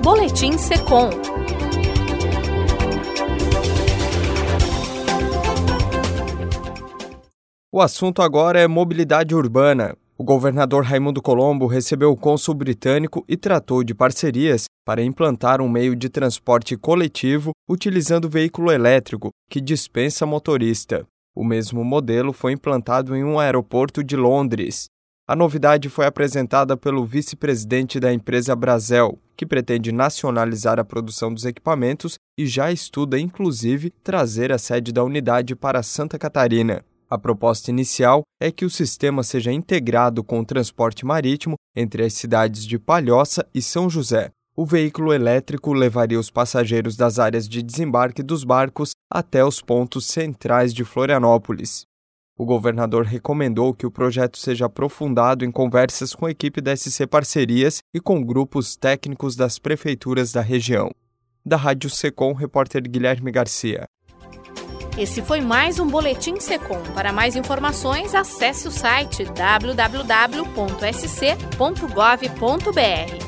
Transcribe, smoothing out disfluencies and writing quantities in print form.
Boletim Secom. O assunto agora é mobilidade urbana. O governador Raimundo Colombo recebeu o cônsul britânico e tratou de parcerias para implantar um meio de transporte coletivo utilizando veículo elétrico que dispensa motorista. O mesmo modelo foi implantado em um aeroporto de Londres. A novidade foi apresentada pelo vice-presidente da empresa Brasel, que pretende nacionalizar a produção dos equipamentos e já estuda, inclusive, trazer a sede da unidade para Santa Catarina. A proposta inicial é que o sistema seja integrado com o transporte marítimo entre as cidades de Palhoça e São José. O veículo elétrico levaria os passageiros das áreas de desembarque dos barcos até os pontos centrais de Florianópolis. O governador recomendou que o projeto seja aprofundado em conversas com a equipe da SC Parcerias e com grupos técnicos das prefeituras da região. Da Rádio Secom, repórter Guilherme Garcia. Esse foi mais um Boletim Secom. Para mais informações, acesse o site www.sc.gov.br.